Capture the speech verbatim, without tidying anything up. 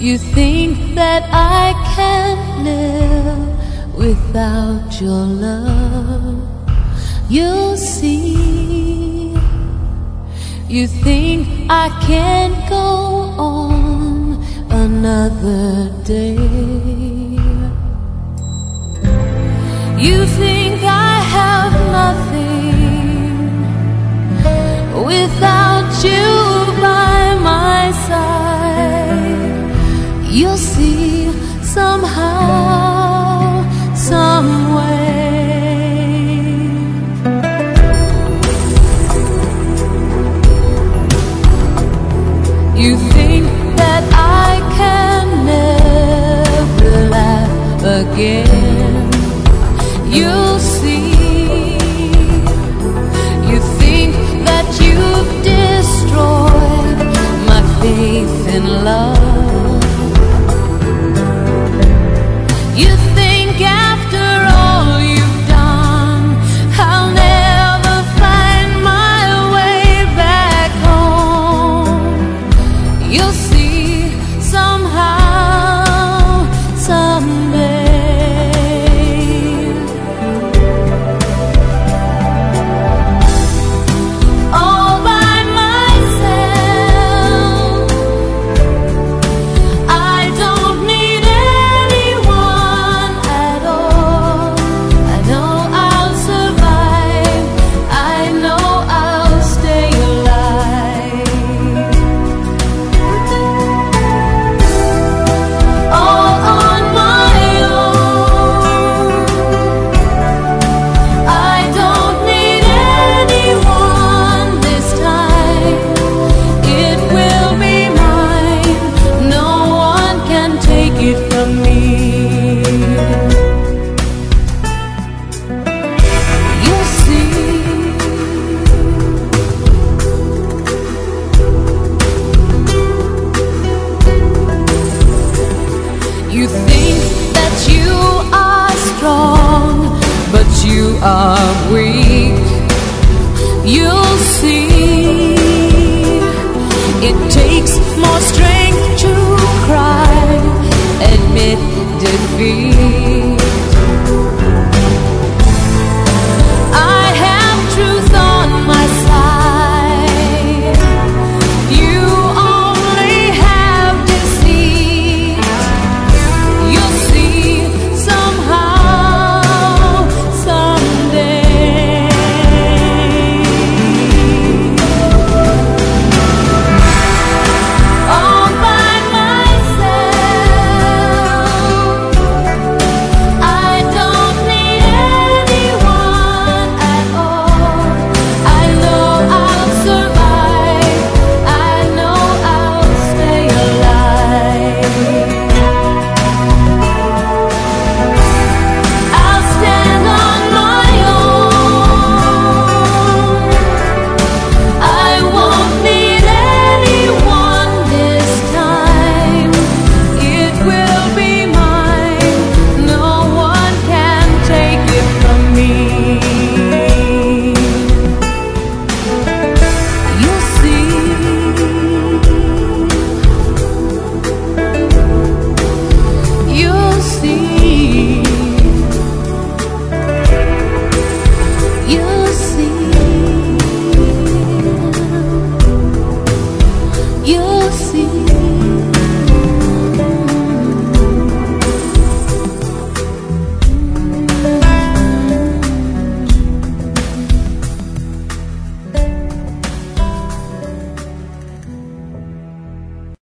You think that I can't live without your love. You'll see. You think I can't go on another day. You think I have nothing without you by my side. You'll see somehow, some way. You think that I can never laugh again. You'll see. You think that you've destroyed my faith in love. You think after all you've done, I'll never find my way back home. You'll see somehow, someday. You think that you are strong, but you are weak. You'll see. It takes more strength to cry, admit defeat.